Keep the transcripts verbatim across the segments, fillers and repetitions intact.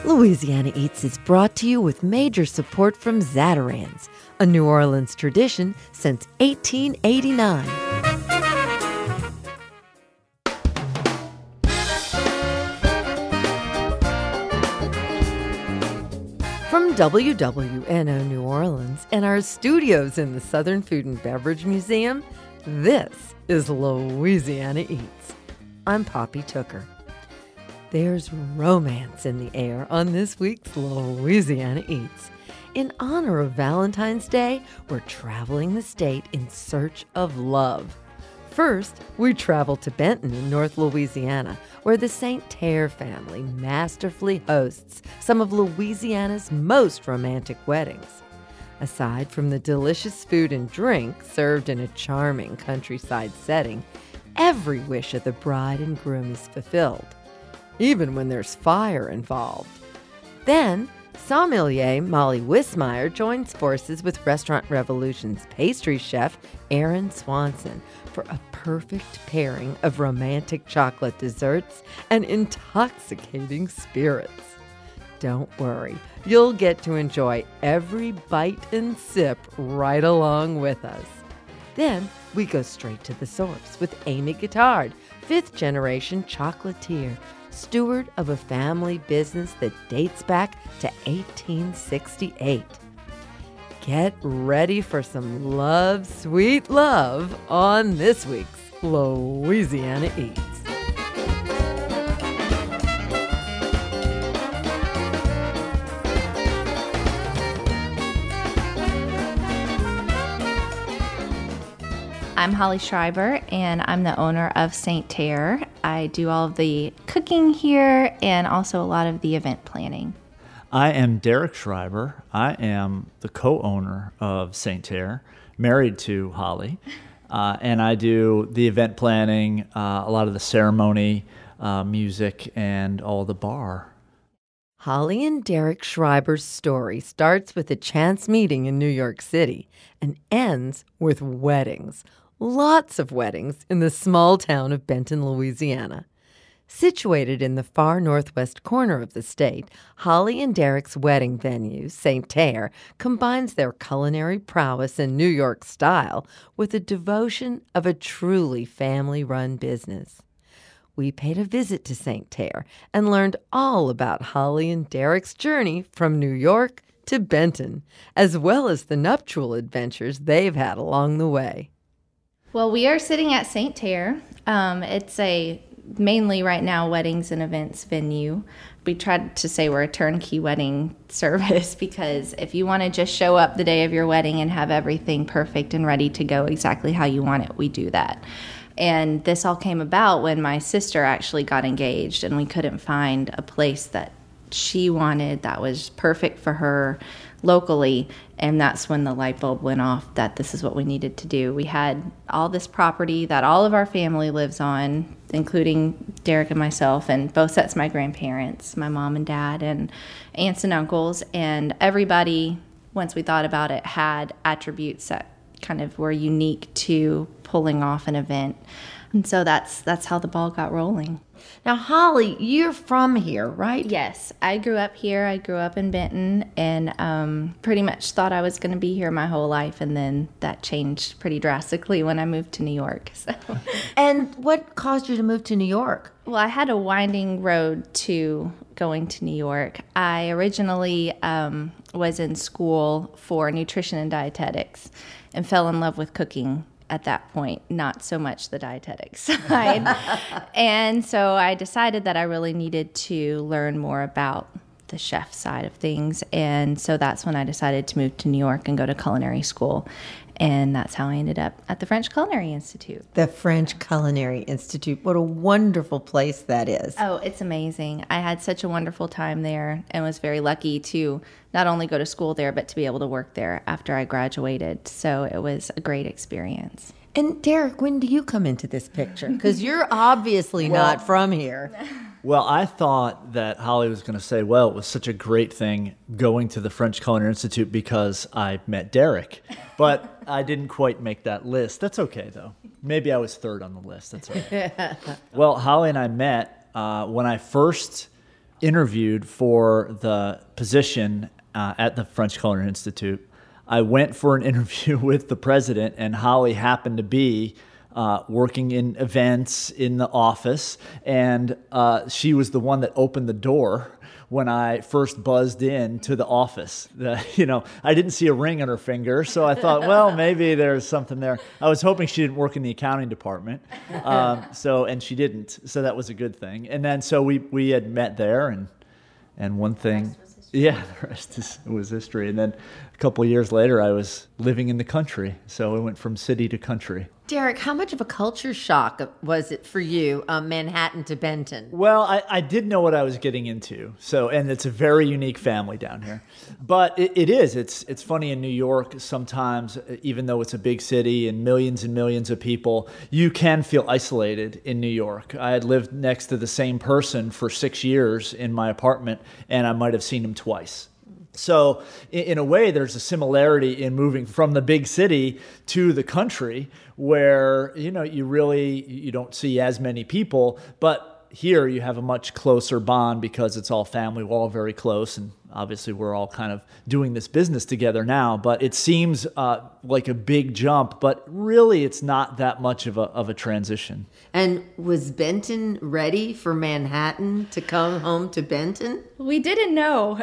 Louisiana Eats is brought to you with major support from Zatarain's, a New Orleans tradition since eighteen eighty-nine. From W W N O New Orleans and our studios in the Southern Food and Beverage Museum, this is Louisiana Eats. I'm Poppy Tooker. There's romance in the air on this week's Louisiana Eats. In honor of Valentine's Day, we're traveling the state in search of love. First, we travel to Benton in North Louisiana, where the Saint Terre family masterfully hosts some of Louisiana's most romantic weddings. Aside from the delicious food and drink served in a charming countryside setting, every wish of the bride and groom is fulfilled, even when there's fire involved. Then, sommelier Molly Wismeyer joins forces with Restaurant Revolution's pastry chef Aaron Swanson for a perfect pairing of romantic chocolate desserts and intoxicating spirits. Don't worry, you'll get to enjoy every bite and sip right along with us. Then we go straight to the source with Amy Guittard, fifth-generation chocolatier, steward of a family business that dates back to eighteen sixty-eight. Get ready for some love, sweet love on this week's Louisiana Eats. I'm Holly Schreiber, and I'm the owner of Saint Terre. I do all of the cooking here and also a lot of the event planning. I am Derek Schreiber. I am the co-owner of Saint Terre, married to Holly, uh, and I do the event planning, uh, a lot of the ceremony, uh, music, and all the bar. Holly and Derek Schreiber's story starts with a chance meeting in New York City and ends with weddings. Lots of weddings in the small town of Benton, Louisiana. Situated in the far northwest corner of the state, Holly and Derek's wedding venue, Saint Terre, combines their culinary prowess and New York style with the devotion of a truly family-run business. We paid a visit to Saint Terre and learned all about Holly and Derek's journey from New York to Benton, as well as the nuptial adventures they've had along the way. Well, we are sitting at Saint Terre. Um, it's a mainly right now weddings and events venue. We tried to say we're a turnkey wedding service because if you want to just show up the day of your wedding and have everything perfect and ready to go exactly how you want it, we do that. And this all came about when my sister actually got engaged, and we couldn't find a place that she wanted that was perfect for her locally, and that's when the light bulb went off that this is what we needed to do. We had all this property that all of our family lives on, including Derek and myself, and both sets of my grandparents, my mom and dad, and aunts and uncles, and everybody, once we thought about it, had attributes that kind of were unique to pulling off an event. And so that's that's how the ball got rolling. Now, Holly, you're from here, right? Yes, I grew up here. I grew up in Benton, and um, pretty much thought I was going to be here my whole life, and then that changed pretty drastically when I moved to New York. So. And what caused you to move to New York? Well, I had a winding road to going to New York. I originally um, was in school for nutrition and dietetics and fell in love with cooking at that point, not so much the dietetics side. And so I decided that I really needed to learn more about the chef side of things. And so that's when I decided to move to New York and go to culinary school. And that's how I ended up at the French Culinary Institute. The French Culinary Institute. What a wonderful place that is. Oh, it's amazing. I had such a wonderful time there and was very lucky to not only go to school there, but to be able to work there after I graduated. So it was a great experience. And Derek, when do you come into this picture? Because you're obviously well, not from here. Well, I thought that Holly was going to say, well, it was such a great thing going to the French Culinary Institute because I met Derek. But I didn't quite make that list. That's okay, though. Maybe I was third on the list. That's okay. Well, Holly and I met uh, when I first interviewed for the position uh, at the French Culinary Institute, I went for an interview with the president, and Holly happened to be uh, working in events in the office, and uh, she was the one that opened the door when I first buzzed in to the office. The, you know, I didn't see a ring on her finger, so I thought, well, maybe there's something there. I was hoping she didn't work in the accounting department, um, so and she didn't, so that was a good thing. And then so we we had met there, and and one thing, yeah, the rest is, was history. And then a couple of years later, I was living in the country, so I went from city to country. Derek, how much of a culture shock was it for you, um, Manhattan to Benton? Well, I, I did know what I was getting into. So, and it's a very unique family down here. But it, it is. It's it's funny in New York sometimes, even though it's a big city and millions and millions of people, you can feel isolated in New York. I had lived next to the same person for six years in my apartment, and I might have seen him twice. So in a way, there's a similarity in moving from the big city to the country where, you know, you really, you don't see as many people, but here you have a much closer bond because it's all family. We're all very close, and obviously we're all kind of doing this business together now, but it seems uh, like a big jump, but really it's not that much of a, of a transition. And was Benton ready for Manhattan to come home to Benton? We didn't know.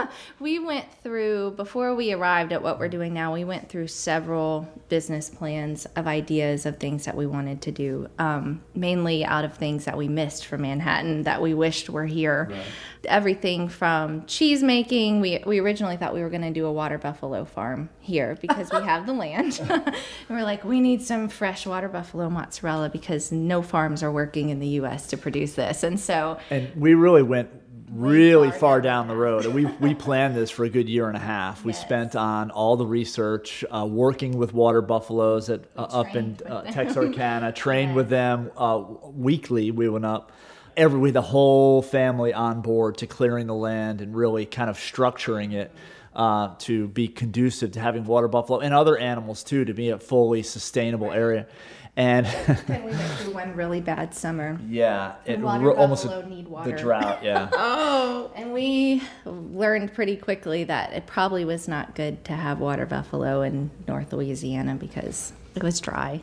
We went through, before we arrived at what we're doing now, we went through several business plans of ideas of things that we wanted to do, um, mainly out of things that we missed from Manhattan that we wished were here. Right. Everything from cheese making. We we originally thought we were going to do a water buffalo farm here because we have the land. And we're like, we need some fresh water buffalo mozzarella because no farms are working in the U S to produce this. And so... And we really went really far, far down the road. We we planned this for a good year and a half. We yes. spent on all the research, uh, working with water buffaloes at uh, up in uh, Texarkana, trained yes. with them uh, weekly. We went up. Every, with the whole family on board to clearing the land and really kind of structuring it uh, to be conducive to having water buffalo and other animals too, to be a fully sustainable area. And then we went through one really bad summer. Yeah, it water re- almost a, need water. The drought. Yeah. Oh, and we learned pretty quickly that it probably was not good to have water buffalo in North Louisiana because it was dry.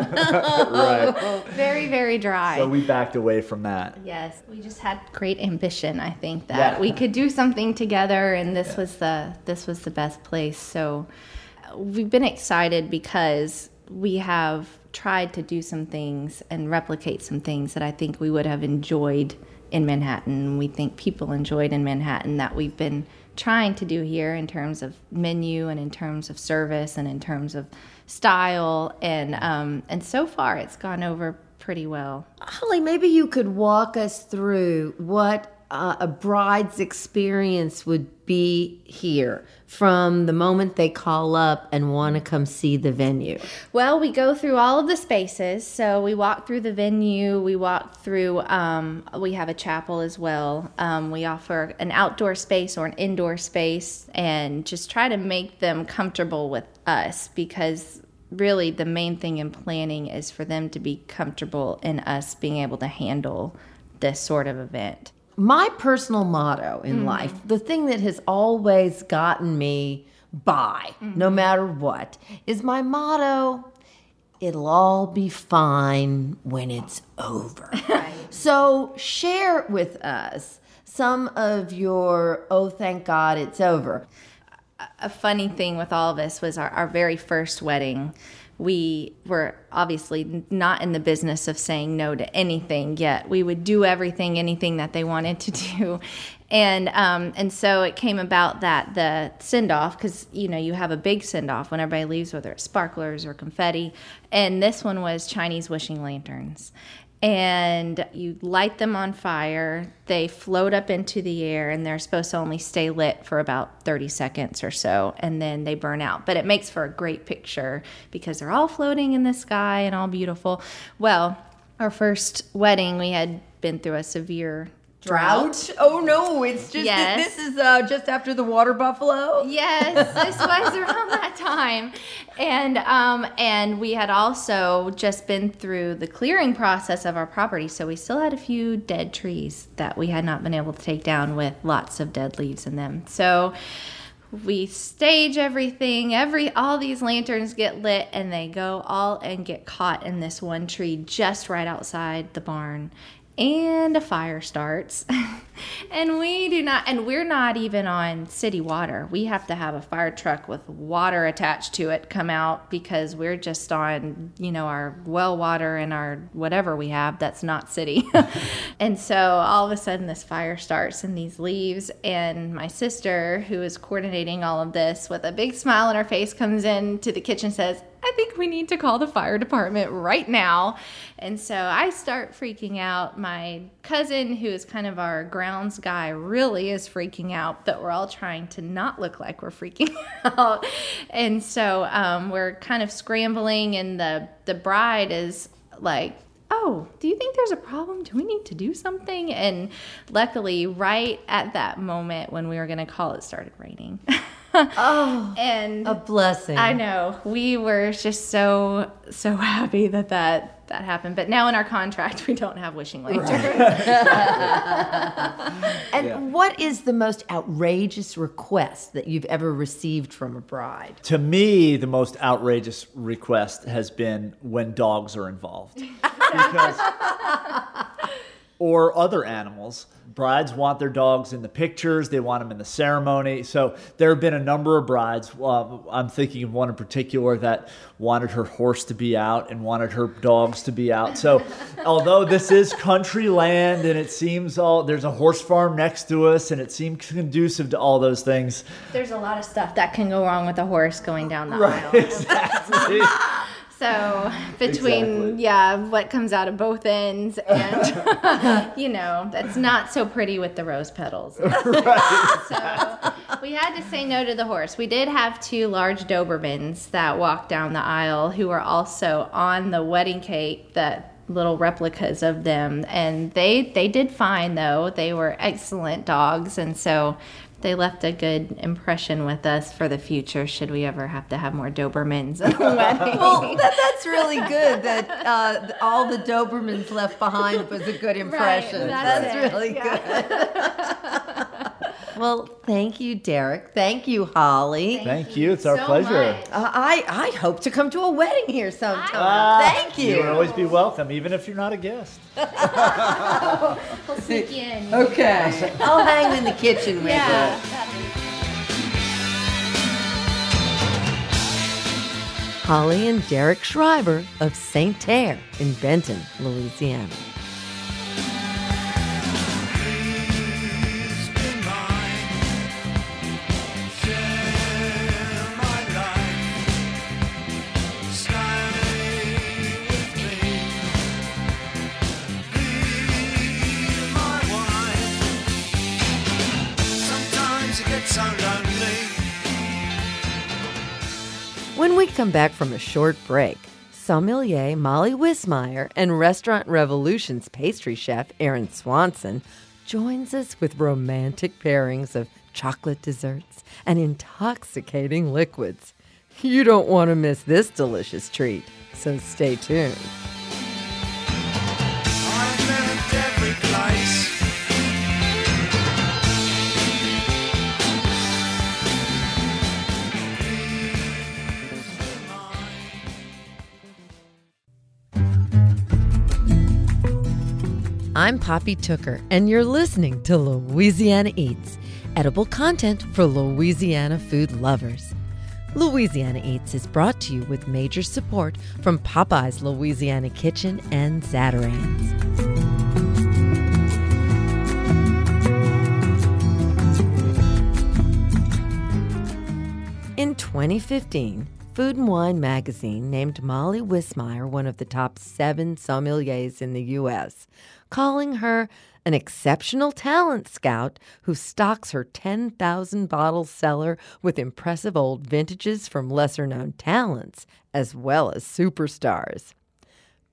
Right. Very, very dry. So we backed away from that. Yes. We just had great ambition, I think, that yeah. we could do something together, and this yeah. was the this was the best place. So we've been excited because we have tried to do some things and replicate some things that I think we would have enjoyed in Manhattan. We think people enjoyed in Manhattan that we've been trying to do here in terms of menu and in terms of service and in terms of style, and um, and so far it's gone over pretty well. Holly, maybe you could walk us through what uh, a bride's experience would be here from the moment they call up and want to come see the venue. Well, we go through all of the spaces. So we walk through the venue. We walk through, um, we have a chapel as well. Um, we offer an outdoor space or an indoor space and just try to make them comfortable with us, because really the main thing in planning is for them to be comfortable in us being able to handle this sort of event. My personal motto in mm-hmm. life, the thing that has always gotten me by, mm-hmm. no matter what, is my motto, it'll all be fine when it's over. Right. So share with us some of your, oh, thank God it's over. A funny thing with all of us was our, our very first wedding. We were obviously not in the business of saying no to anything yet. We would do everything, anything that they wanted to do. And um, and so it came about that the send-off, because, you know, you have a big send-off when everybody leaves, whether it's sparklers or confetti. And this one was Chinese wishing lanterns. And you light them on fire, they float up into the air, and they're supposed to only stay lit for about thirty seconds or so, and then they burn out. But it makes for a great picture because they're all floating in the sky and all beautiful. Well, our first wedding, we had been through a severe Drought? Oh no, it's just Yes. this is uh, just after the water buffalo. Yes, this was around that time, and um, and we had also just been through the clearing process of our property, so we still had a few dead trees that we had not been able to take down with lots of dead leaves in them. So we stage everything, every all these lanterns get lit, and they go all and get caught in this one tree just right outside the barn. And a fire starts. And we do not, and we're not even on city water. We have to have a fire truck with water attached to it come out because we're just on, you know, our well water and our whatever we have that's not city. And so all of a sudden this fire starts and these leaves, and my sister, who is coordinating all of this with a big smile on her face, comes in to the kitchen and says, I think we need to call the fire department right now. And so I start freaking out. My cousin, who is kind of our grounds guy, really is freaking out, but we're all trying to not look like we're freaking out. And so um, we're kind of scrambling, and the, the bride is like, oh, do you think there's a problem? Do we need to do something? And luckily, right at that moment when we were going to call, it started raining. Oh, and a blessing. I know. We were just so, so happy that that, that happened. But now in our contract, we don't have wishing lanterns. And Yeah. what is the most outrageous request that you've ever received from a bride? To me, the most outrageous request has been when dogs are involved. Because, or other animals. Brides want their dogs in the pictures. They want them in the ceremony. So there have been a number of brides. Uh, I'm thinking of one in particular that wanted her horse to be out and wanted her dogs to be out. So although this is country land and it seems all there's a horse farm next to us and it seems conducive to all those things. There's a lot of stuff that can go wrong with a horse going down the Right, aisle. exactly. So between, Exactly. yeah, what comes out of both ends and, you know, that's not so pretty with the rose petals. Right. So we had to say no to the horse. We did have two large Dobermans that walked down the aisle who were also on the wedding cake, that little replicas of them. And they, they did fine, though. They were excellent dogs. And so they left a good impression with us for the future should we ever have to have more Dobermans at the wedding. Well, that, that's really good that uh, all the Dobermans left behind was a good impression. that's that's it, really yeah. good. Well, thank you, Derek. Thank you, Holly. Thank you. It's our so pleasure. much. Uh, I, I hope to come to a wedding here sometime. Ah, Thank you. You will always be welcome, even if you're not a guest. We'll sneak you in. Okay. I'll hang in the kitchen with Yeah. you. Holly and Derek Schreiber of Saint Terre in Benton, Louisiana. When we come back from a short break, sommelier Molly Wismeyer and Restaurant Revolution's pastry chef Aaron Swanson joins us with romantic pairings of chocolate desserts and intoxicating liquids. You don't want to miss this delicious treat, so stay tuned. I've lived every place. I'm Poppy Tooker, and you're listening to Louisiana Eats, edible content for Louisiana food lovers. Louisiana Eats is brought to you with major support from Popeye's Louisiana Kitchen and Zatarain's. In twenty fifteen, Food and Wine magazine named Molly Wismeyer one of the top seven sommeliers in the U S, calling her an exceptional talent scout who stocks her ten thousand bottle cellar with impressive old vintages from lesser-known talents as well as superstars.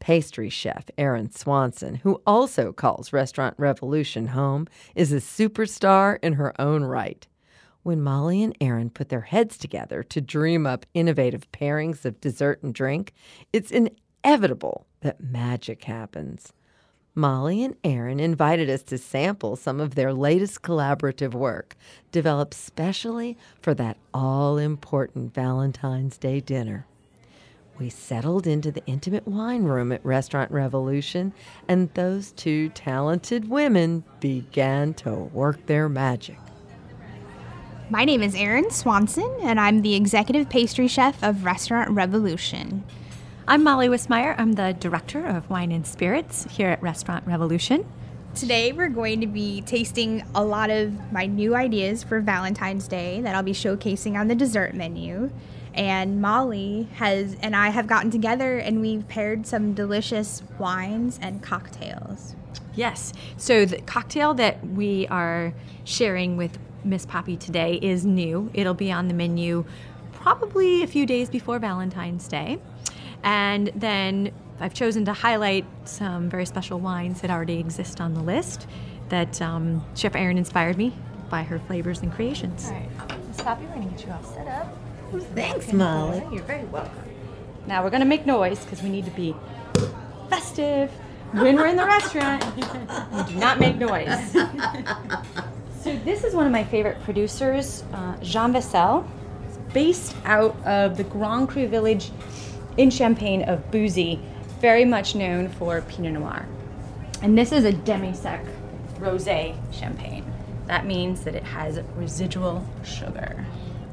Pastry chef Aaron Swanson, who also calls Restaurant Revolution home, is a superstar in her own right. When Molly and Aaron put their heads together to dream up innovative pairings of dessert and drink, it's inevitable that magic happens. Molly and Aaron invited us to sample some of their latest collaborative work, developed specially for that all-important Valentine's Day dinner. We settled into the intimate wine room at Restaurant Revolution, and those two talented women began to work their magic. My name is Erin Swanson, and I'm the executive pastry chef of Restaurant Revolution. I'm Molly Wismeyer. I'm the director of wine and spirits here at Restaurant Revolution. Today we're going to be tasting a lot of my new ideas for Valentine's Day that I'll be showcasing on the dessert menu. And Molly has and I have gotten together and we've paired some delicious wines and cocktails. Yes. So the cocktail that we are sharing with Miss Poppy today is new. It'll be on the menu probably a few days before Valentine's Day. And then I've chosen to highlight some very special wines that already exist on the list that um, Chef Erin inspired me by her flavors and creations. All right, Miss Poppy, we're going to get you all set up. Thanks, Molly. You're very welcome. Now we're going to make noise because we need to be festive when we're in the restaurant. We do not make noise. So this is one of my favorite producers, uh, Jean Vaisselle. It's based out of the Grand Cru village in Champagne of Bouzy, very much known for Pinot Noir. And this is a demi-sec rosé champagne. That means that it has residual sugar.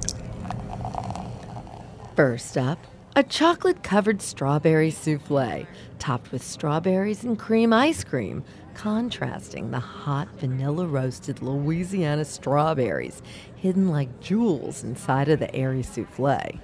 First up, a chocolate-covered strawberry souffle, topped with strawberries and cream ice cream, contrasting the hot vanilla-roasted Louisiana strawberries hidden like jewels inside of the airy souffle.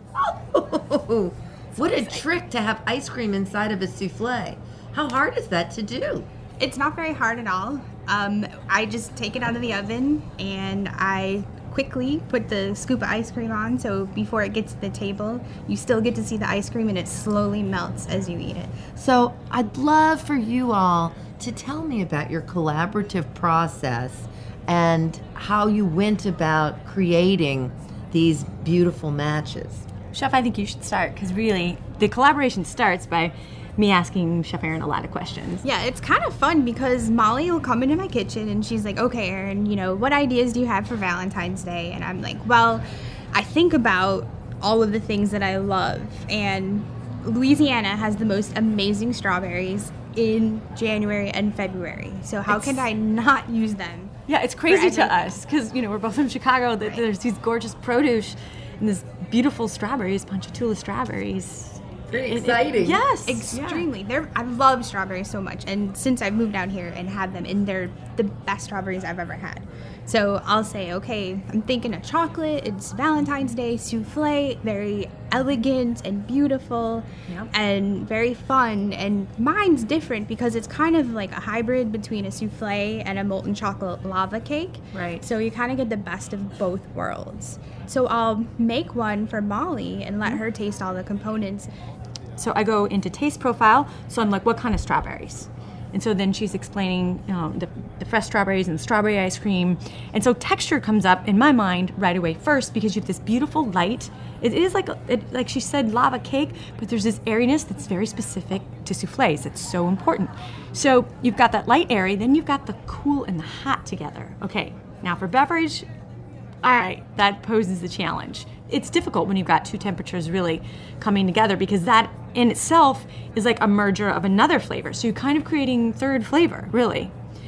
Oh, what a trick to have ice cream inside of a souffle. How hard is that to do? It's not very hard at all. Um, I just take it out of the oven and I quickly put the scoop of ice cream on, so before it gets to the table, you still get to see the ice cream and it slowly melts as you eat it. So I'd love for you all to tell me about your collaborative process and how you went about creating these beautiful matches. Chef, I think you should start because really the collaboration starts by me asking Chef Erin a lot of questions. Yeah, it's kind of fun because Molly will come into my kitchen and she's like, okay, Erin, you know, what ideas do you have for Valentine's Day? And I'm like, well, I think about all of the things that I love. And Louisiana has the most amazing strawberries in January and February. So how It's- can I not use them? Yeah, it's crazy For to everything. us because, you know, we're both from Chicago. That Right. There's these gorgeous produce and this beautiful strawberries, Ponchatoula strawberries. Pretty It- it- exciting. yes. Extremely. They're I love strawberries so much. And since I've moved down here and had them, and they're the best strawberries I've ever had. So I'll say, okay, I'm thinking of chocolate. It's Valentine's Day souffle, very elegant and beautiful, Yep. and very fun. And mine's different because it's kind of like a hybrid between a souffle and a molten chocolate lava cake. Right. So you kind of get the best of both worlds. So I'll make one for Molly and let her taste all the components. So I go into taste profile. So I'm like, what kind of strawberries? And so then she's explaining you know, the, the fresh strawberries and strawberry ice cream. And so texture comes up in my mind right away first because you have this beautiful light. It is like, it, like she said, lava cake, but there's this airiness that's very specific to souffles. It's so important. So you've got that light airy, then you've got the cool and the hot together. Okay, now for beverage, all right, that poses the challenge. It's difficult when you've got two temperatures really coming together because that in itself is like a merger of another flavor. So you're kind of creating third flavor, really.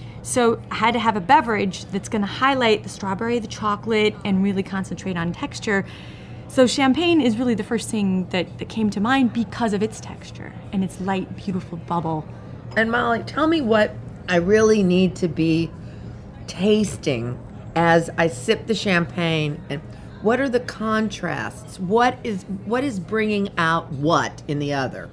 So I had to have a beverage that's going to highlight the strawberry, the chocolate, and really concentrate on texture. So champagne is really the first thing that, that came to mind because of its texture and its light, beautiful bubble. And Molly, tell me what I really need to be tasting as I sip the champagne, and what are the contrasts? What is what is bringing out what in the other?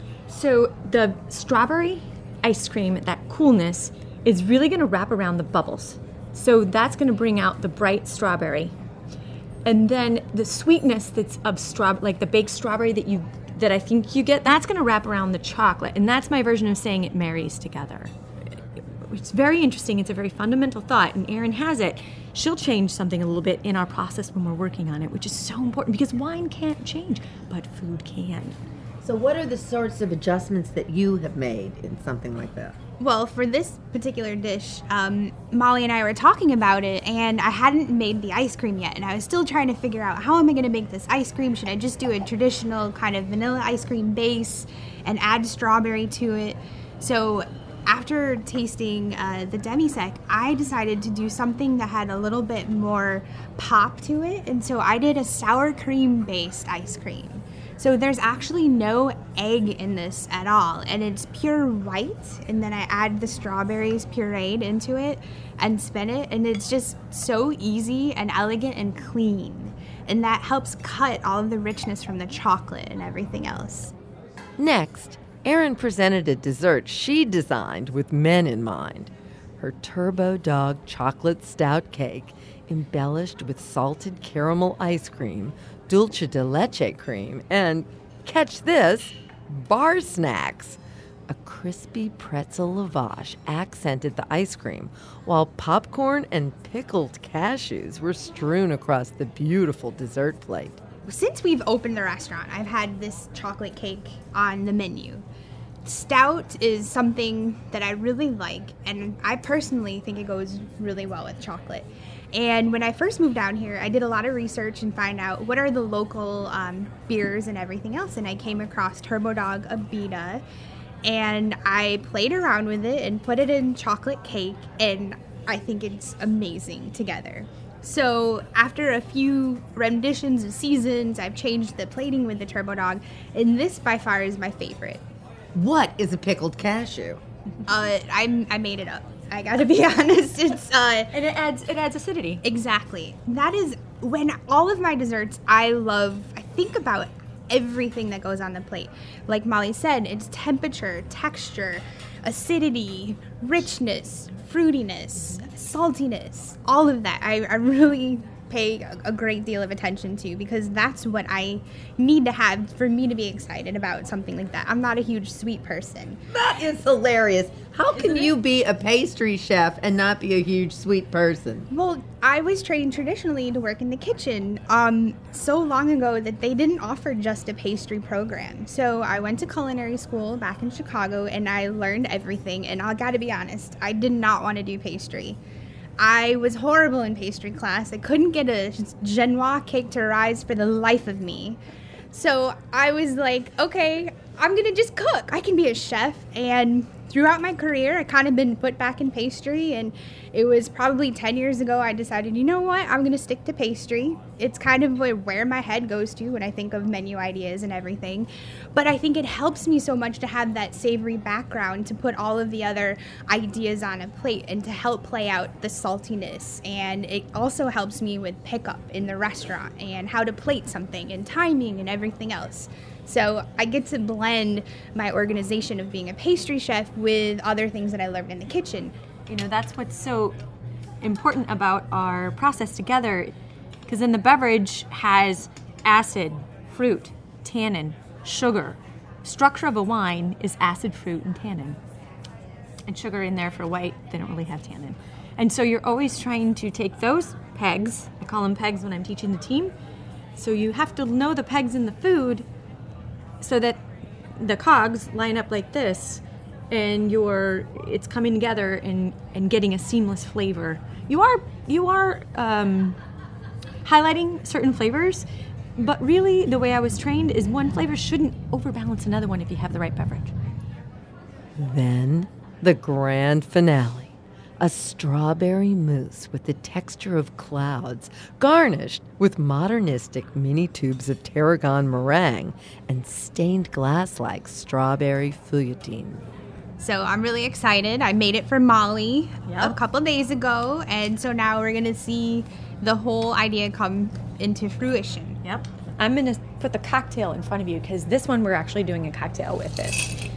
So the strawberry ice cream, that coolness, is really going to wrap around the bubbles. So that's going to bring out the bright strawberry. And then the sweetness that's of straw, like the baked strawberry that you that I think you get, that's going to wrap around the chocolate. And that's my version of saying it marries together. It's very interesting. It's a very fundamental thought. And Erin has it. She'll change something a little bit in our process when we're working on it, which is so important because wine can't change, but food can. So what are the sorts of adjustments that you have made in something like that? Well, for this particular dish, um, Molly and I were talking about it, and I hadn't made the ice cream yet, and I was still trying to figure out how am I going to make this ice cream? Should I just do a traditional kind of vanilla ice cream base and add strawberry to it? So after tasting uh, the demi-sec, I decided to do something that had a little bit more pop to it, and so I did a sour cream based ice cream. So there's actually no egg in this at all, and it's pure white, and then I add the strawberries pureed into it and spin it, and it's just so easy and elegant and clean, and that helps cut all of the richness from the chocolate and everything else. Next, Erin presented a dessert she designed with men in mind. Her Turbo Dog chocolate stout cake, embellished with salted caramel ice cream, dulce de leche cream, and, catch this, bar snacks. A crispy pretzel lavash accented the ice cream, while popcorn and pickled cashews were strewn across the beautiful dessert plate. Since we've opened the restaurant, I've had this chocolate cake on the menu. Stout is something that I really like, and I personally think it goes really well with chocolate. And when I first moved down here, I did a lot of research and find out what are the local um, beers and everything else. And I came across Turbo Dog Abita, and I played around with it and put it in chocolate cake, and I think it's amazing together. So after a few renditions of seasons, I've changed the plating with the Turbo Dog, and this by far is my favorite. What is a pickled cashew? Uh, I, I made it up. I gotta be honest. It's uh, And it adds it adds acidity. exactly. That is when all of my desserts, I love, I think about everything that goes on the plate. Like Molly said, it's temperature, texture, acidity, richness, fruitiness, saltiness, all of that. I, I really pay a, a great deal of attention to because that's what I need to have for me to be excited about something like that. I'm not a huge sweet person. That is hilarious. How can you be a pastry chef and not be a huge sweet person? Well, I was trained traditionally to work in the kitchen um, so long ago that they didn't offer just a pastry program. So I went to culinary school back in Chicago and I learned everything. And I gotta be honest, I did not want to do pastry. I was horrible in pastry class. I couldn't get a Genoise cake to rise for the life of me. So I was like, okay, I'm gonna just cook. I can be a chef. And throughout my career, I kind of been put back in pastry, and it was probably ten years ago I decided, you know what, I'm going to stick to pastry. It's kind of where, where my head goes to when I think of menu ideas and everything. But I think it helps me so much to have that savory background to put all of the other ideas on a plate and to help play out the saltiness. And it also helps me with pickup in the restaurant and how to plate something and timing and everything else. So I get to blend my organization of being a pastry chef with other things that I learned in the kitchen. You know, that's what's so important about our process together, because then the beverage has acid, fruit, tannin, sugar. Structure of a wine is acid, fruit, and tannin. And sugar in there for white, they don't really have tannin. And so you're always trying to take those pegs, I call them pegs when I'm teaching the team, so you have to know the pegs in the food so that the cogs line up like this, and you're it's coming together and, and getting a seamless flavor. You are you are um, highlighting certain flavors, but really the way I was trained is one flavor shouldn't overbalance another one if you have the right beverage. Then the grand finale. A strawberry mousse with the texture of clouds, garnished with modernistic mini tubes of tarragon meringue and stained glass-like strawberry feuilletine. So I'm really excited. I made it for Molly Yep. a couple days ago, and so now we're gonna see the whole idea come into fruition. Yep. I'm going to put the cocktail in front of you because this one we're actually doing a cocktail with it.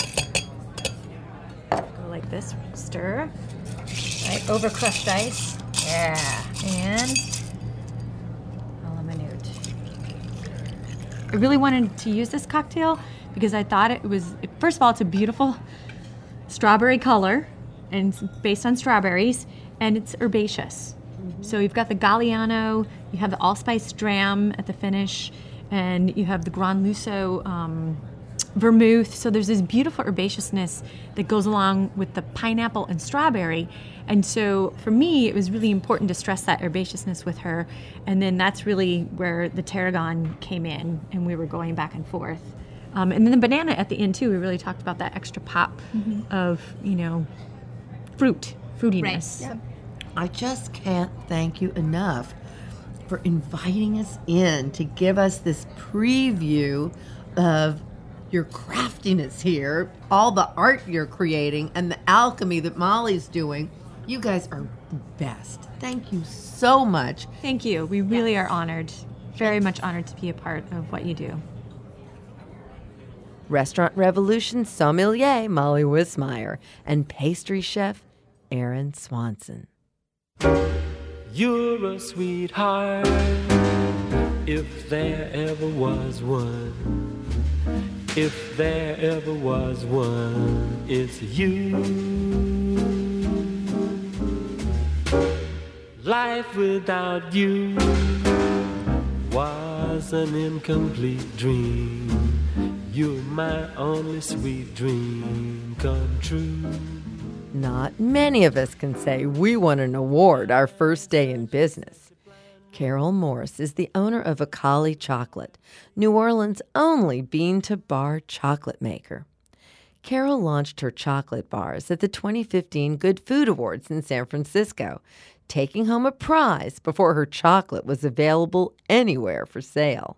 Go like this, stir. Right, over crushed ice. Yeah. And a la minute. I really wanted to use this cocktail because I thought it was, first of all, it's a beautiful strawberry color and it's based on strawberries, and it's herbaceous. Mm-hmm. So you've got the Galliano, you have the allspice dram at the finish, and you have the Gran Lusso um, vermouth. So there's this beautiful herbaceousness that goes along with the pineapple and strawberry. And so for me, it was really important to stress that herbaceousness with her. And then that's really where the tarragon came in, and we were going back and forth. Um, and then the banana at the end, too, we really talked about that extra pop mm-hmm. of, you know, fruit, fruitiness. Right. Yep. I just can't thank you enough for inviting us in to give us this preview of your craftiness here, all the art you're creating, and the alchemy that Molly's doing. You guys are the best. Thank you so much. Thank you. We really yes. are honored, very much honored to be a part of what you do. Restaurant Revolution sommelier Molly Wismeyer and pastry chef Aaron Swanson. You're a sweetheart, if there ever was one. If there ever was one, it's you. Life without you was an incomplete dream. You're my only sweet dream come true. Not many of us can say we won an award our first day in business. Carol Morse is the owner of Akali Chocolate, New Orleans' only bean-to-bar chocolate maker. Carol launched her chocolate bars at the twenty fifteen Good Food Awards in San Francisco, taking home a prize before her chocolate was available anywhere for sale.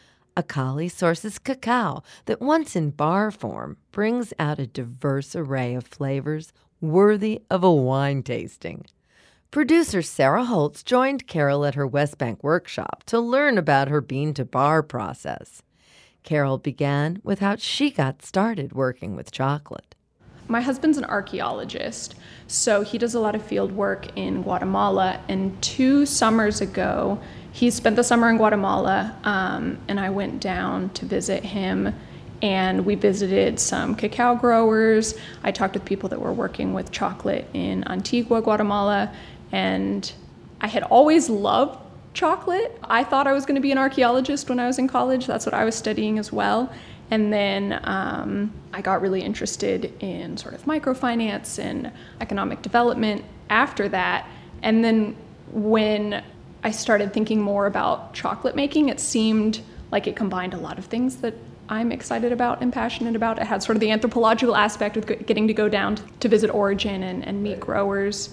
Akali sources cacao that, once in bar form, brings out a diverse array of flavors worthy of a wine tasting. Producer Sarah Holtz joined Carol at her West Bank workshop to learn about her bean-to-bar process. Carol began with how she got started working with chocolate. My husband's an archaeologist, so he does a lot of field work in Guatemala, and two summers ago, he spent the summer in Guatemala, um, and I went down to visit him, and we visited some cacao growers. I talked with people that were working with chocolate in Antigua, Guatemala, and I had always loved chocolate. I thought I was going to be an archaeologist when I was in college. That's what I was studying as well. And then um, I got really interested in sort of microfinance and economic development after that. And then when I started thinking more about chocolate making, it seemed like it combined a lot of things that I'm excited about and passionate about. It had sort of the anthropological aspect of getting to go down to visit origin and, and meet growers.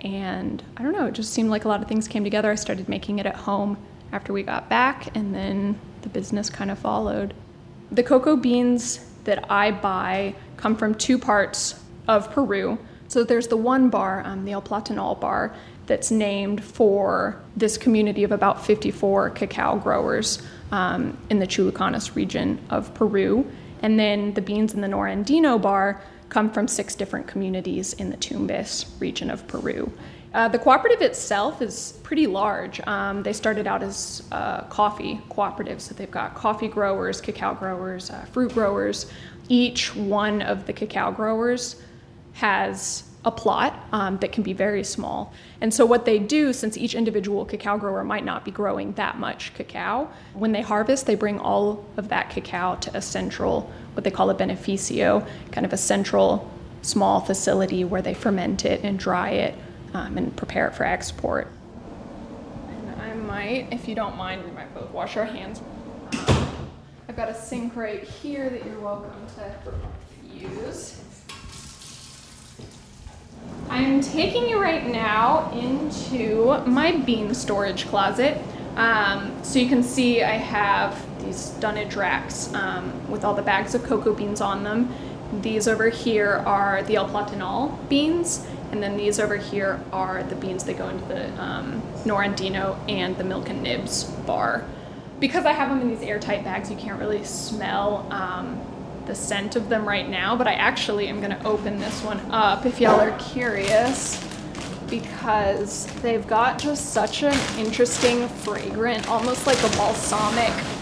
And I don't know, it just seemed like a lot of things came together. I started making it at home after we got back, and then the business kind of followed. The cocoa beans that I buy come from two parts of Peru. So there's the one bar, um, the El Platanal bar, that's named for this community of about fifty-four cacao growers um, in the Chulucanas region of Peru. And then the beans in the Norandino bar come from six different communities in the Tumbes region of Peru. Uh, the cooperative itself is pretty large. Um, they started out as uh, coffee cooperatives, so they've got coffee growers, cacao growers, uh, fruit growers. Each one of the cacao growers has a plot um, that can be very small. And so what they do, since each individual cacao grower might not be growing that much cacao, when they harvest, they bring all of that cacao to a central, what they call a beneficio, kind of a central small facility where they ferment it and dry it um, and prepare it for export. And I might, if you don't mind, we might both wash our hands. I've got a sink right here that you're welcome to use. I'm taking you right now into my bean storage closet. Um, so you can see I have these dunnage racks um, with all the bags of cocoa beans on them. These over here are the El Platanal beans, and then these over here are the beans that go into the um, Norandino and the Milk and Nibs bar. Because I have them in these airtight bags, you can't really smell um, the scent of them right now, but I actually am gonna open this one up if y'all are curious, because they've got just such an interesting fragrant, almost like a balsamic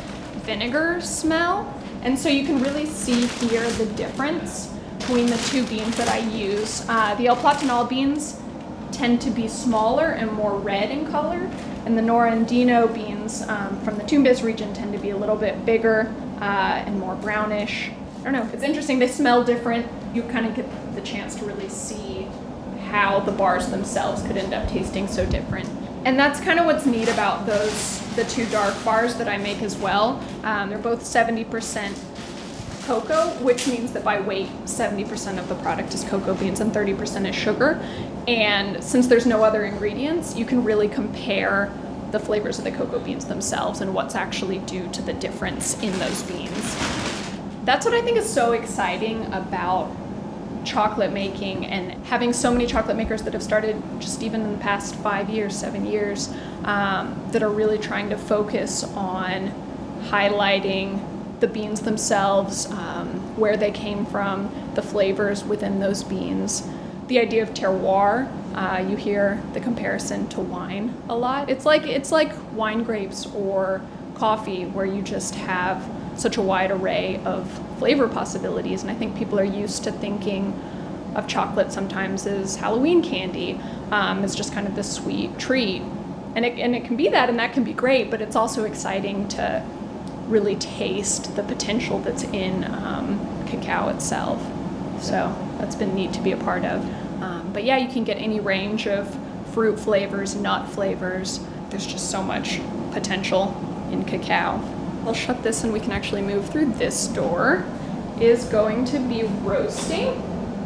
vinegar smell. And so you can really see here the difference between the two beans that I use. Uh, the El Platanal beans tend to be smaller and more red in color, and the Nora Andino beans um, from the Tumbes region tend to be a little bit bigger uh, and more brownish. I don't know, it's interesting, they smell different. You kind of get the chance to really see how the bars themselves could end up tasting so different. And that's kind of what's neat about those, the two dark bars that I make as well. Um, they're both seventy percent cocoa, which means that by weight, seventy percent of the product is cocoa beans and thirty percent is sugar. And since there's no other ingredients, you can really compare the flavors of the cocoa beans themselves and what's actually due to the difference in those beans. That's what I think is so exciting about chocolate making, and having so many chocolate makers that have started just even in the past five years, seven years, um, that are really trying to focus on highlighting the beans themselves, um, where they came from, the flavors within those beans. The idea of terroir, uh, you hear the comparison to wine a lot. It's like it's like wine grapes or coffee, where you just have such a wide array of flavor possibilities. And I think people are used to thinking of chocolate sometimes as Halloween candy, um, as just kind of this sweet treat. And it, and it can be that, and that can be great, but it's also exciting to really taste the potential that's in um, cacao itself. So that's been neat to be a part of. Um, but yeah, you can get any range of fruit flavors, nut flavors. There's just so much potential in cacao. I'll shut this and we can actually move through. This door is going to be roasting.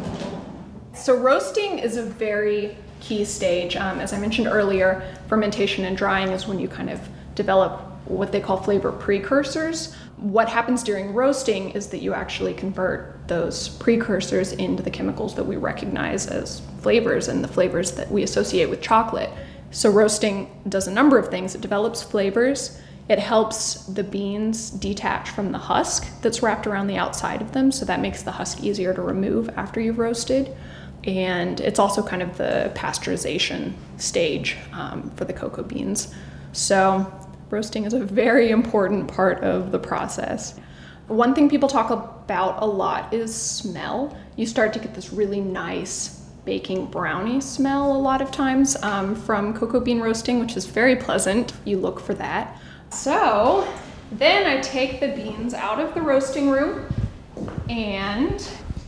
So roasting is a very key stage. Um, as I mentioned earlier, fermentation and drying is when you kind of develop what they call flavor precursors. What happens during roasting is that you actually convert those precursors into the chemicals that we recognize as flavors and the flavors that we associate with chocolate. So roasting does a number of things. It develops flavors. It helps the beans detach from the husk that's wrapped around the outside of them, so that makes the husk easier to remove after you've roasted. And it's also kind of the pasteurization stage um, for the cocoa beans. So roasting is a very important part of the process. One thing people talk about a lot is smell. You start to get this really nice baking brownie smell a lot of times um, from cocoa bean roasting, which is very pleasant. You look for that. So then I take the beans out of the roasting room and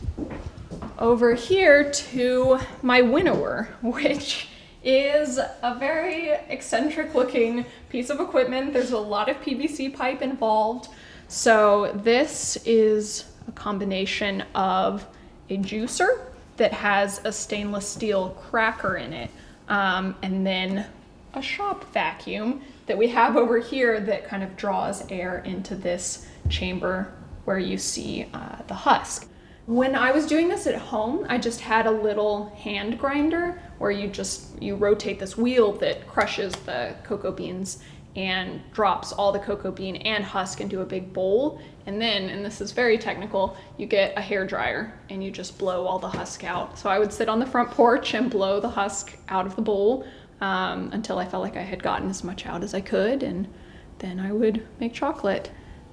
over here to my winnower, which is a very eccentric looking piece of equipment. There's a lot of P V C pipe involved. So this is a combination of a juicer that has a stainless steel cracker in it, um, and then a shop vacuum that we have over here that kind of draws air into this chamber where you see uh, the husk. When I was doing this at home, I just had a little hand grinder where you just, you rotate this wheel that crushes the cocoa beans and drops all the cocoa bean and husk into a big bowl. And then, and this is very technical, you get a hair dryer and you just blow all the husk out. So I would sit on the front porch and blow the husk out of the bowl um, until I felt like I had gotten as much out as I could, and then I would make chocolate.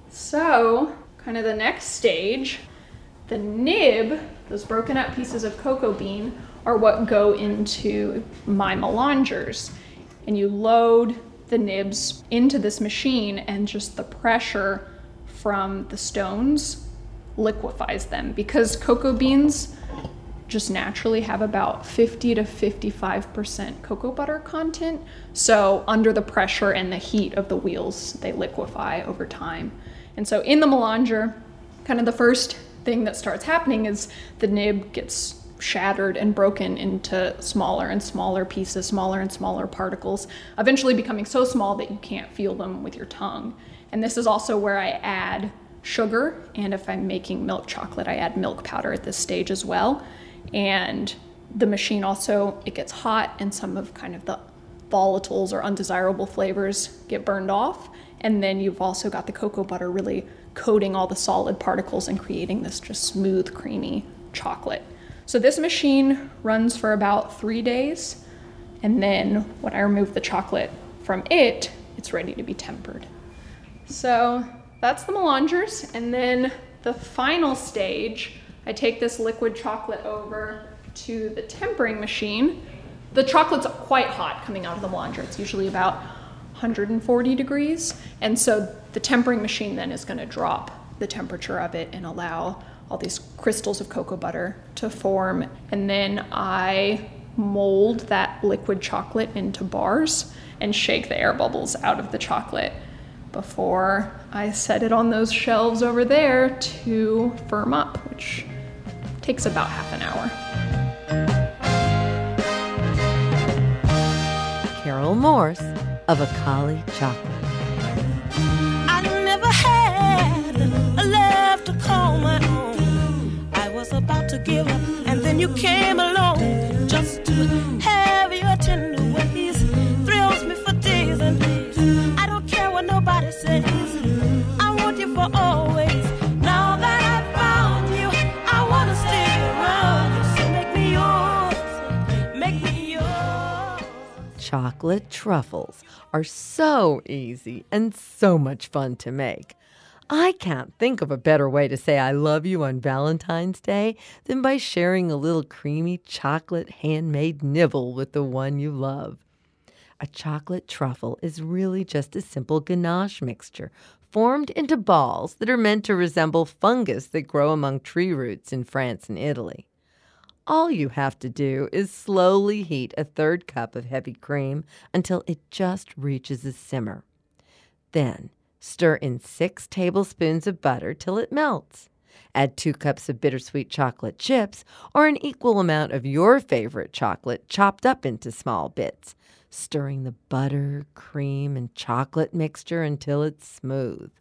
So kind of the next stage, the nib, those broken up pieces of cocoa bean, are what go into my melangers. And you load the nibs into this machine, and just the pressure from the stones liquefies them, because cocoa beans just naturally have about fifty to fifty-five percent cocoa butter content. So under the pressure and the heat of the wheels, they liquefy over time. And so in the melanger, kind of the first thing that starts happening is the nib gets shattered and broken into smaller and smaller pieces, smaller and smaller particles, eventually becoming so small that you can't feel them with your tongue. And this is also where I add sugar, and if I'm making milk chocolate, I add milk powder at this stage as well. And the machine also, it gets hot, and some of kind of the volatiles or undesirable flavors get burned off. And then you've also got the cocoa butter really coating all the solid particles and creating this just smooth, creamy chocolate. So this machine runs for about three days. And then when I remove the chocolate from it, it's ready to be tempered. So that's the melangers. And then the final stage, I take this liquid chocolate over to the tempering machine. The chocolate's quite hot coming out of the melanger. It's usually about one hundred forty degrees. And so the tempering machine then is going to drop the temperature of it and allow all these crystals of cocoa butter to form. And then I mold that liquid chocolate into bars and shake the air bubbles out of the chocolate before I set it on those shelves over there to firm up, which takes about half an hour. Carol Morse of Akali Chocolate. I never had a love to call my own. I was about to give up, and then you came along just to have your tender ways. Thrills me for days and days. I don't care what nobody says. I want you for always. Now that I found you, I want to stay around. So make me yours. Make me yours. Chocolate truffles are so easy and so much fun to make. I can't think of a better way to say I love you on Valentine's Day than by sharing a little creamy chocolate handmade nibble with the one you love. A chocolate truffle is really just a simple ganache mixture formed into balls that are meant to resemble fungus that grow among tree roots in France and Italy. All you have to do is slowly heat a third cup of heavy cream until it just reaches a simmer. Then, stir in six tablespoons of butter till it melts. Add two cups of bittersweet chocolate chips or an equal amount of your favorite chocolate chopped up into small bits, stirring the butter, cream, and chocolate mixture until it's smooth.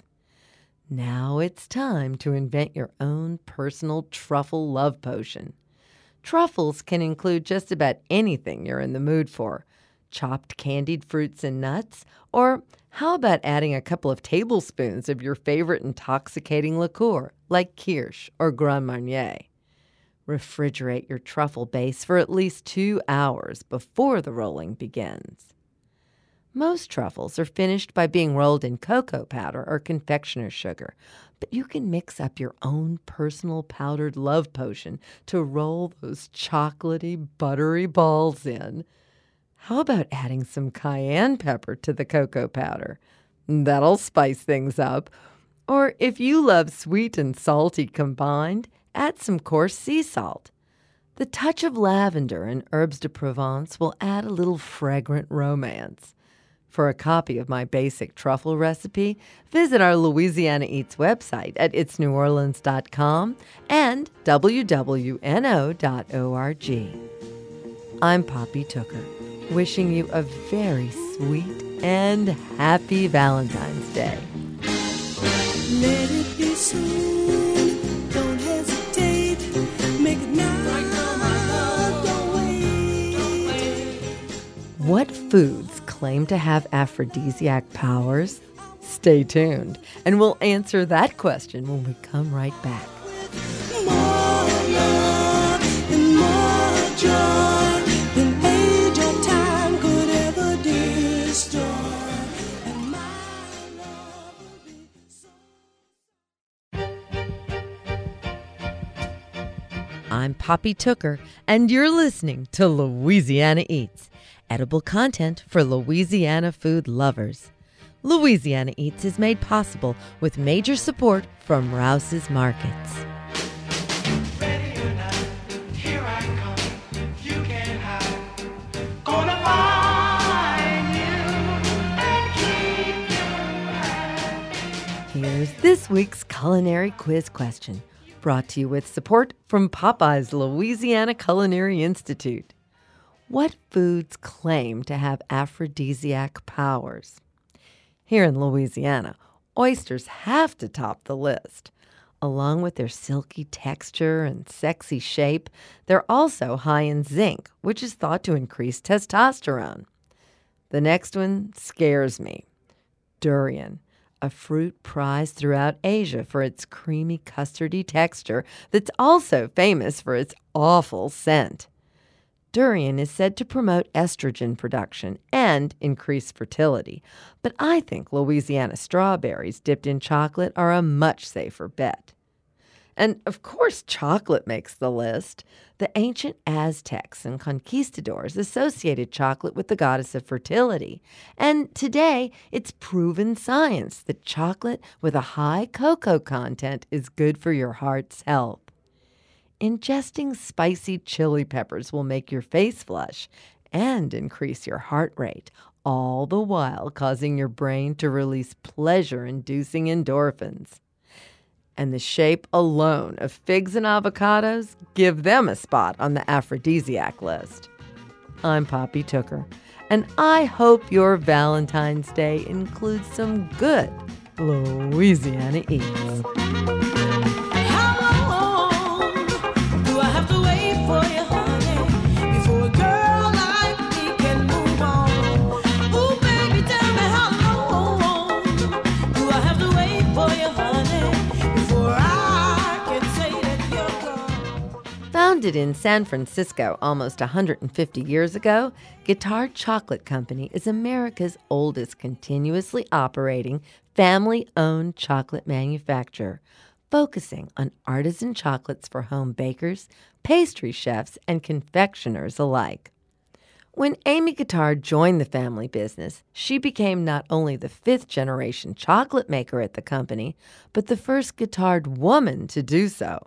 Now it's time to invent your own personal truffle love potion. Truffles can include just about anything you're in the mood for. Chopped candied fruits and nuts, or how about adding a couple of tablespoons of your favorite intoxicating liqueur, like Kirsch or Grand Marnier. Refrigerate your truffle base for at least two hours before the rolling begins. Most truffles are finished by being rolled in cocoa powder or confectioner's sugar, but you can mix up your own personal powdered love potion to roll those chocolatey, buttery balls in. How about adding some cayenne pepper to the cocoa powder? That'll spice things up. Or if you love sweet and salty combined, add some coarse sea salt. The touch of lavender and herbes de Provence will add a little fragrant romance. For a copy of my basic truffle recipe, visit our Louisiana Eats website at its new orleans dot com and w w n o dot org. I'm Poppy Tooker, wishing you a very sweet and happy Valentine's Day. Let it be soon. Don't hesitate. Make it now. Right now, my love. Don't wait. Don't wait. What foods claim to have aphrodisiac powers? Stay tuned, and we'll answer that question when we come right back. More love and more joy than age or time could ever destroy. And my love will be so. I'm Poppy Tooker, and you're listening to Louisiana Eats, edible content for Louisiana food lovers. Louisiana Eats is made possible with major support from Rouse's Markets. Ready or not, here I come. You can't hide. Gonna find you and keep you alive. Here's this week's culinary quiz question, brought to you with support from Popeye's Louisiana Culinary Institute. What foods claim to have aphrodisiac powers? Here in Louisiana, oysters have to top the list. Along with their silky texture and sexy shape, they're also high in zinc, which is thought to increase testosterone. The next one scares me. Durian, a fruit prized throughout Asia for its creamy custardy texture that's also famous for its awful scent. Durian is said to promote estrogen production and increase fertility, but I think Louisiana strawberries dipped in chocolate are a much safer bet. And of course, chocolate makes the list. The ancient Aztecs and conquistadors associated chocolate with the goddess of fertility. And today, it's proven science that chocolate with a high cocoa content is good for your heart's health. Ingesting spicy chili peppers will make your face flush and increase your heart rate, all the while causing your brain to release pleasure-inducing endorphins. And the shape alone of figs and avocados give them a spot on the aphrodisiac list. I'm Poppy Tooker, and I hope your Valentine's Day includes some good Louisiana eats. How long do I have to wait for you, honey, before a girl like me can move on? Ooh, baby, tell me how long do I have to wait for you, honey, before I can say that you're gone? Founded in San Francisco almost one hundred fifty years ago, Guittard Chocolate Company is America's oldest continuously operating, family-owned chocolate manufacturer, focusing on artisan chocolates for home bakers, pastry chefs, and confectioners alike. When Amy Guittard joined the family business, she became not only the fifth-generation chocolate maker at the company, but the first Guittard woman to do so.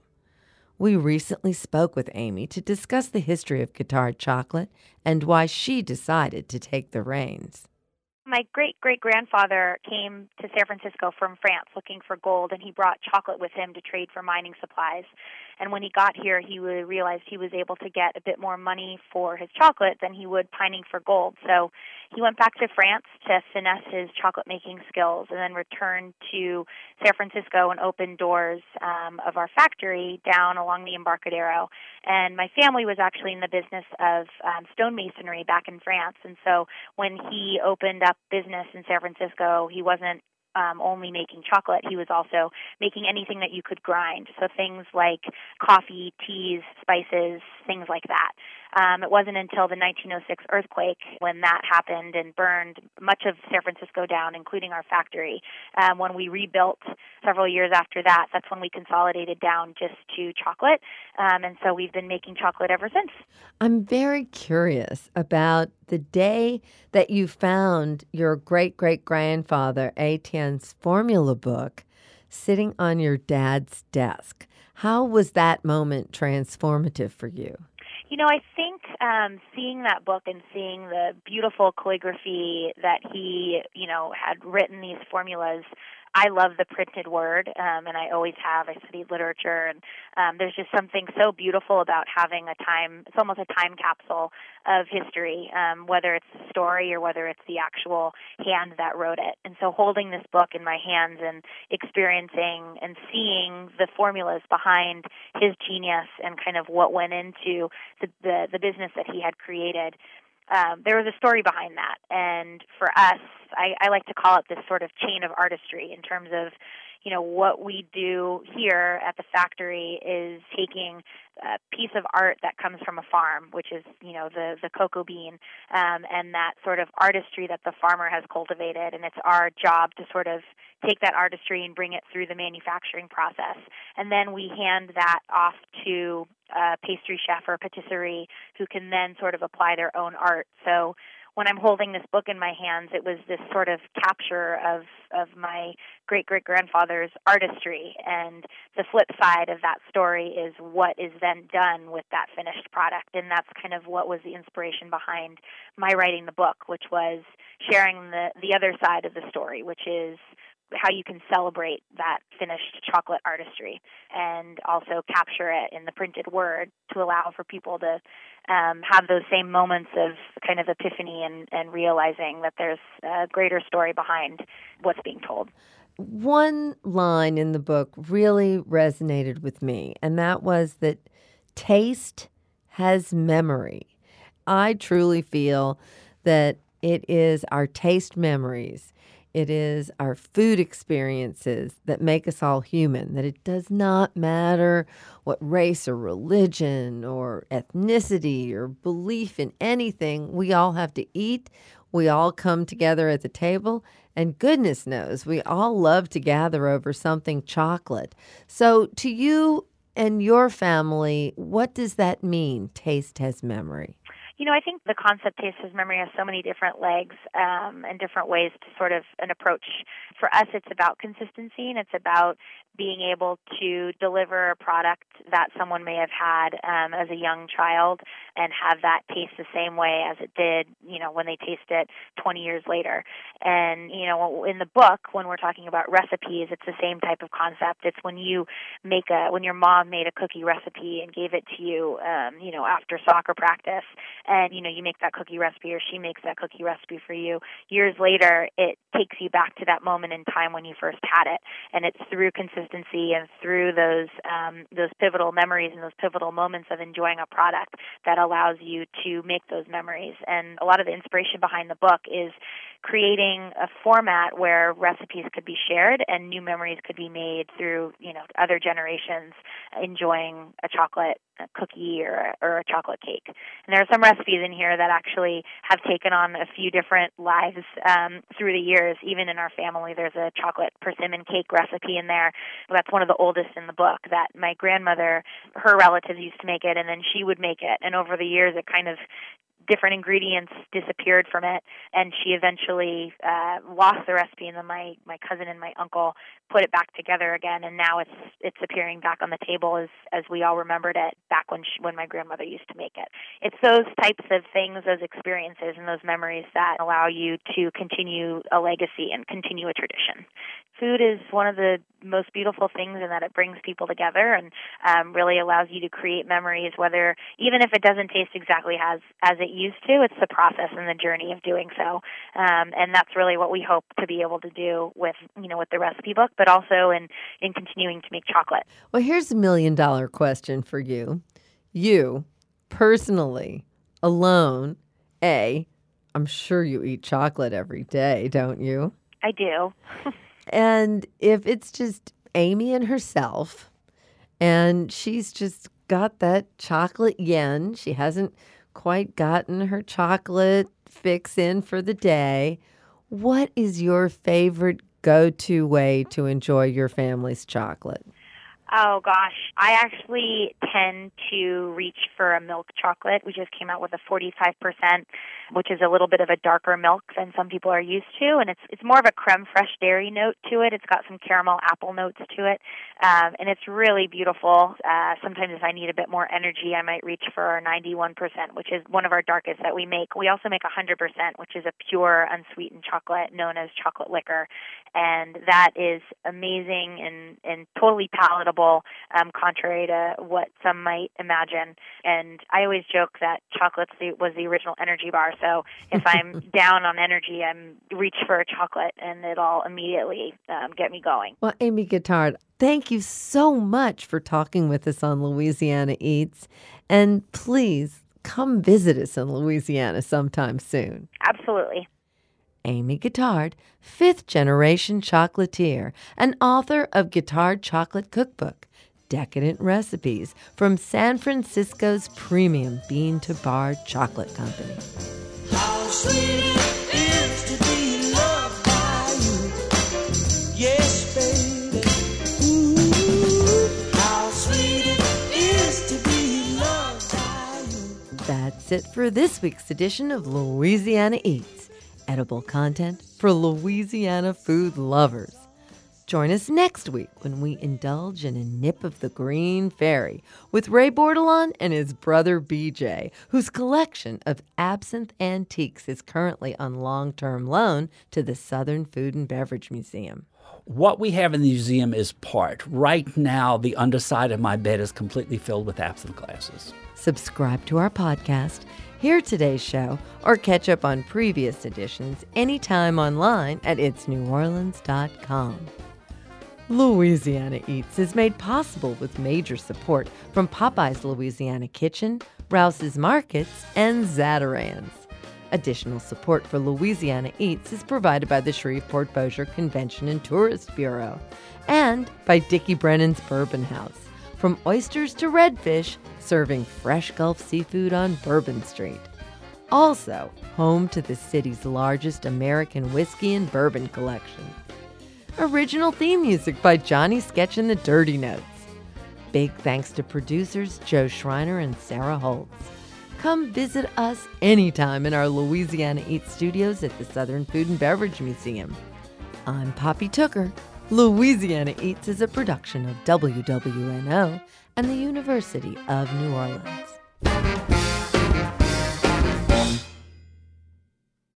We recently spoke with Amy to discuss the history of Guittard chocolate and why she decided to take the reins. My great-great-grandfather came to San Francisco from France looking for gold, and he brought chocolate with him to trade for mining supplies. And when he got here, he realized he was able to get a bit more money for his chocolate than he would pining for gold. So he went back to France to finesse his chocolate-making skills and then returned to San Francisco and opened doors um, of our factory down along the Embarcadero. And my family was actually in the business of um, stonemasonry back in France. And so when he opened up business in San Francisco, he wasn't Um, only making chocolate. He was also making anything that you could grind. So things like coffee, teas, spices, things like that. Um, it wasn't until the nineteen oh six earthquake when that happened and burned much of San Francisco down, including our factory. Um, when we rebuilt several years after that, that's when we consolidated down just to chocolate. Um, and so we've been making chocolate ever since. I'm very curious about the day that you found your great-great-grandfather, Etienne's formula book, sitting on your dad's desk. How was that moment transformative for you? You know, I think um, seeing that book and seeing the beautiful calligraphy that he, you know, had written these formulas, I love the printed word, um, and I always have. I studied literature, and um, there's just something so beautiful about having a time, it's almost a time capsule of history, um, whether it's the story or whether it's the actual hand that wrote it. And so holding this book in my hands and experiencing and seeing the formulas behind his genius and kind of what went into the, the, the business that he had created, Um, there was a story behind that. And for us, I, I like to call it this sort of chain of artistry in terms of, you know, what we do here at the factory is taking a piece of art that comes from a farm, which is, you know, the, the cocoa bean, um, and that sort of artistry that the farmer has cultivated. And it's our job to sort of take that artistry and bring it through the manufacturing process. And then we hand that off to a pastry chef or a patisserie who can then sort of apply their own art. So when I'm holding this book in my hands, it was this sort of capture of, of my great-great-grandfather's artistry. And the flip side of that story is what is then done with that finished product. And that's kind of what was the inspiration behind my writing the book, which was sharing the, the other side of the story, which is how you can celebrate that finished chocolate artistry and also capture it in the printed word to allow for people to um, have those same moments of kind of epiphany and, and realizing that there's a greater story behind what's being told. One line in the book really resonated with me, and that was that taste has memory. I truly feel that it is our taste memories it is our food experiences that make us all human, that it does not matter what race or religion or ethnicity or belief in anything. We all have to eat. We all come together at the table. And goodness knows, we all love to gather over something chocolate. So to you and your family, what does that mean, taste has memory? You know, I think the concept taste as memory has so many different legs um, and different ways to sort of an approach. For us, it's about consistency, and it's about being able to deliver a product that someone may have had um, as a young child and have that taste the same way as it did, you know, when they taste it twenty years later. And, you know, in the book, when we're talking about recipes, it's the same type of concept. It's when you make a, when your mom made a cookie recipe and gave it to you, um, you know, after soccer practice, and, you know, you make that cookie recipe or she makes that cookie recipe for you. Years later, it takes you back to that moment in time when you first had it. And it's through consistency and through those um, those pivotal memories and those pivotal moments of enjoying a product that allows you to make those memories. And a lot of the inspiration behind the book is creating a format where recipes could be shared and new memories could be made through, you know, other generations enjoying a chocolate a cookie or, or a chocolate cake. And there are some recipes in here that actually have taken on a few different lives um, through the years. Even in our family, there's a chocolate persimmon cake recipe in there. That's one of the oldest in the book that my grandmother, her relatives used to make it, and then she would make it. And over the years, it kind of different ingredients disappeared from it, and she eventually uh, lost the recipe, and then my, my cousin and my uncle put it back together again, and now it's it's appearing back on the table as as we all remembered it back when she, when my grandmother used to make it. It's those types of things, those experiences, and those memories that allow you to continue a legacy and continue a tradition. Food is one of the most beautiful things in that it brings people together and um, really allows you to create memories, whether even if it doesn't taste exactly as as it used to, it's the process and the journey of doing so. Um, and that's really what we hope to be able to do with, you know, with the recipe book, but also in, in continuing to make chocolate. Well, here's a million dollar question for you. You, personally, alone, A, I'm sure you eat chocolate every day, don't you? I do. And if it's just Amy and herself, and she's just got that chocolate yen, she hasn't quite gotten her chocolate fix in for the day, what is your favorite go-to way to enjoy your family's chocolate? Oh, gosh. I actually tend to reach for a milk chocolate. We just came out with a forty-five percent, which is a little bit of a darker milk than some people are used to. And it's it's more of a creme fraiche dairy note to it. It's got some caramel apple notes to it. Um, and it's really beautiful. Uh, sometimes if I need a bit more energy, I might reach for our ninety-one percent, which is one of our darkest that we make. We also make one hundred percent, which is a pure unsweetened chocolate known as chocolate liquor. And that is amazing and, and totally palatable, um, contrary to what some might imagine. And I always joke that chocolate was the original energy bar. So if I'm down on energy, I'm reach for a chocolate, and it'll immediately um, get me going. Well, Amy Guittard, thank you so much for talking with us on Louisiana Eats. And please come visit us in Louisiana sometime soon. Absolutely. Amy Guittard, fifth-generation chocolatier and author of Guittard Chocolate Cookbook, Decadent Recipes from San Francisco's premium bean-to-bar chocolate company. How sweet it is to be loved by you. Yes, baby. Ooh, how sweet it is to be loved by you. That's it for this week's edition of Louisiana Eats. Edible content for Louisiana food lovers. Join us next week when we indulge in a nip of the Green Fairy with Ray Bordelon and his brother B J, whose collection of absinthe antiques is currently on long-term loan to the Southern Food and Beverage Museum. What we have in the museum is part. Right now, the underside of my bed is completely filled with absinthe glasses. Subscribe to our podcast, hear today's show, or catch up on previous editions anytime online at its new orleans dot com. Louisiana Eats is made possible with major support from Popeye's Louisiana Kitchen, Rouse's Markets, and Zatarain's. Additional support for Louisiana Eats is provided by the Shreveport-Bossier Convention and Tourist Bureau and by Dickie Brennan's Bourbon House. From oysters to redfish, serving fresh Gulf seafood on Bourbon Street. Also, home to the city's largest American whiskey and bourbon collection. Original theme music by Johnny Sketch and the Dirty Notes. Big thanks to producers Joe Schreiner and Sarah Holtz. Come visit us anytime in our Louisiana Eats studios at the Southern Food and Beverage Museum. I'm Poppy Tooker. Louisiana Eats is a production of W W N O and the University of New Orleans.